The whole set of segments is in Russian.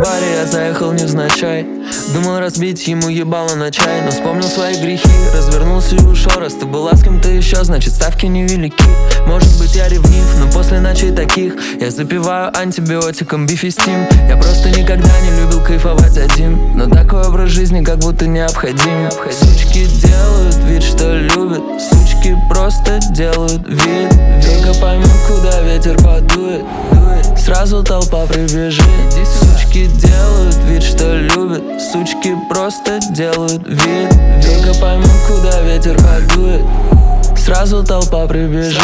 баре я заехал невзначай. Думал разбить ему ебало на чай, но вспомнил свои грехи. Развернулся и ушел. Раз ты была с кем-то еще, значит ставки невелики. Может быть я ревнив, но после ночей таких я запиваю антибиотиком бифистим. Я просто никогда не любил кайфовать один, но такой образ жизни как будто необходим. Сучки делают вид, что любят, сучки просто делают вид. Только поймут, куда ветер подует, сразу толпа прибежит. Сучки делают вид, что любят, сучки просто делают вид. Только поймут, куда ветер подует, сразу толпа прибежит.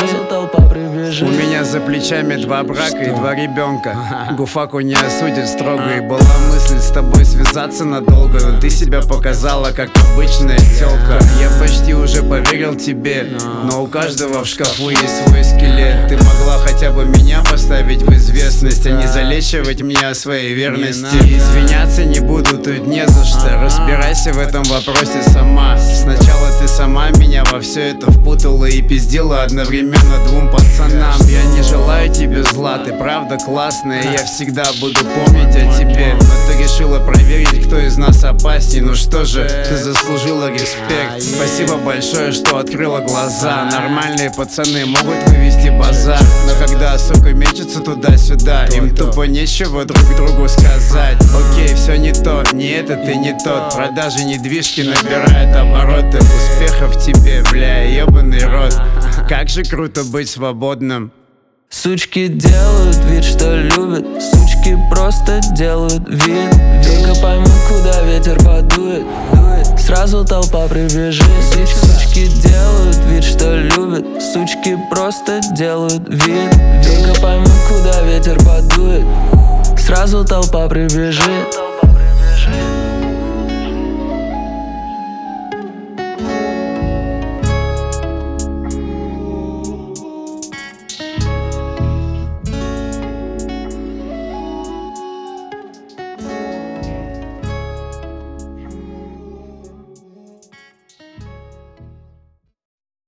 У меня за плечами 2 брака и 2 ребенка. Гуфаку не осудит строго. И была мысль с тобой связаться надолго, но ты себя показала как обычная тёлка. Я почти уже поверил тебе, но у каждого в шкафу есть свой скелет. Ты могла хотя бы меня поставить в известность, а не залечивать меня о своей верности. Извиняться не буду, тут не за что. Разбирайся в этом вопросе сама. Сначала ты сама меня во все это впутала и пиздила одновременно 2 пацанам. Я не желаю тебе зла, ты правда классная, я всегда буду помнить о тебе. Но ты решила проверить, кто из нас опасней. Ну что же, ты заслужила респект. Спасибо большое, что открыла глаза. Нормальные пацаны могут вывести базар, но когда, сука, мечется туда-сюда, им тупо нечего друг другу сказать. Окей, все не то, не этот и не тот. Продажи недвижки набирают обороты. Успехов тебе, бля, ебаный рот. Как же круто быть свободным. Сучки делают вид, что любят, сучки просто делают вид. Только поймут, куда ветер подует, сразу толпа прибежит. Сучки делают вид, что любят, сучки просто делают вид. Только поймут, куда ветер подует, сразу толпа прибежит.